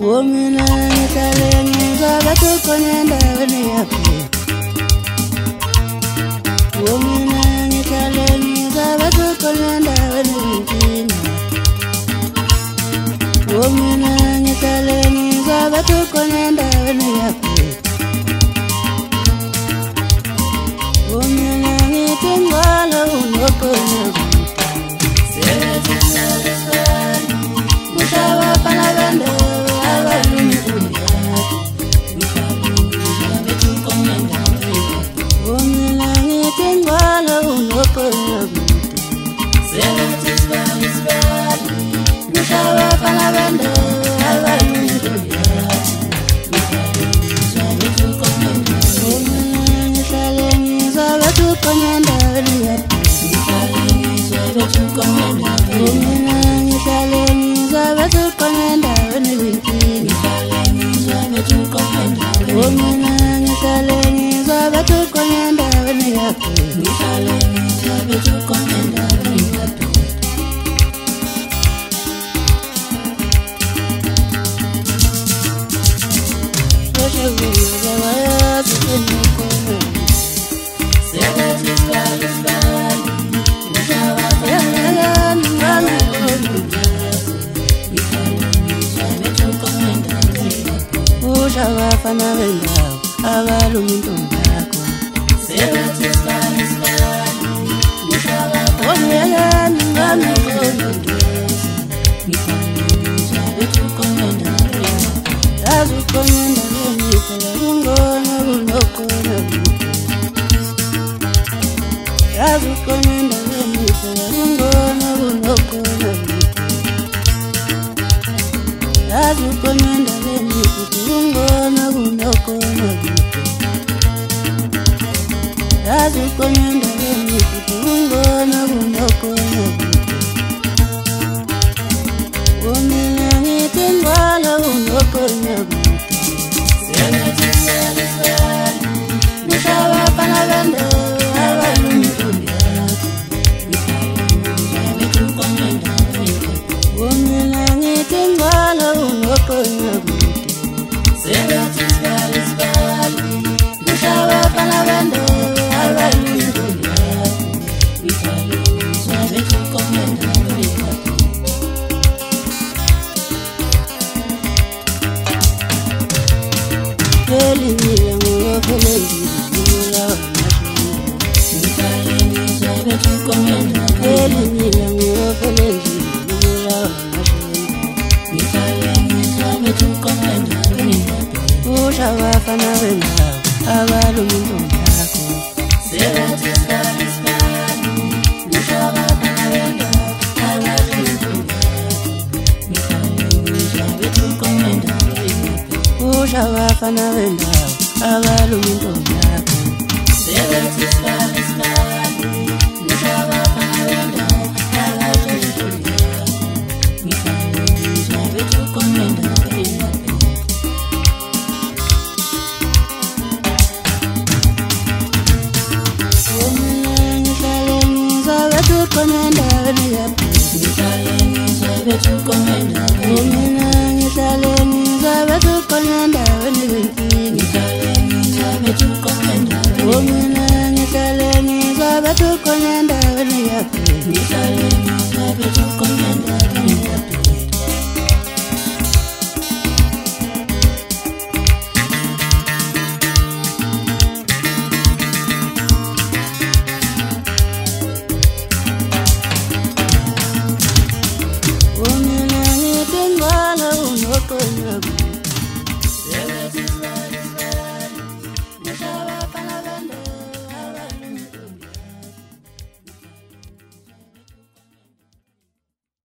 Womina ngitaleni zabatukonyenda wene yapi. Womina ngitaleni zabatukonyenda wene yapi. Womina ngitaleni zabatukonyenda wene yapi. Womina ngitengwala unokonya. Mushawa panaganda. Fana wenda abalumuntu ngako sebathi skali mushawa omyala ngami kondo ngifanele betukomenda azukomenda ngifela ngona kunokona azukomenda ngifela ngona kunokona azukomenda ngifela kunokona azukomenda ngifela kunokona womina ngitengwala unokona mushawa panaganda womina ngitengwala unokona Fana wenda abalumuntu ngako sebathi skali mushawa panaganda abalumuntu ngifanele betukomenda womina ngitaleni zabatukonyenda wene yapi. Womina ngitaleni zabatukonyenda wene Womina ngitaleni zabatukonyenda wene yapi.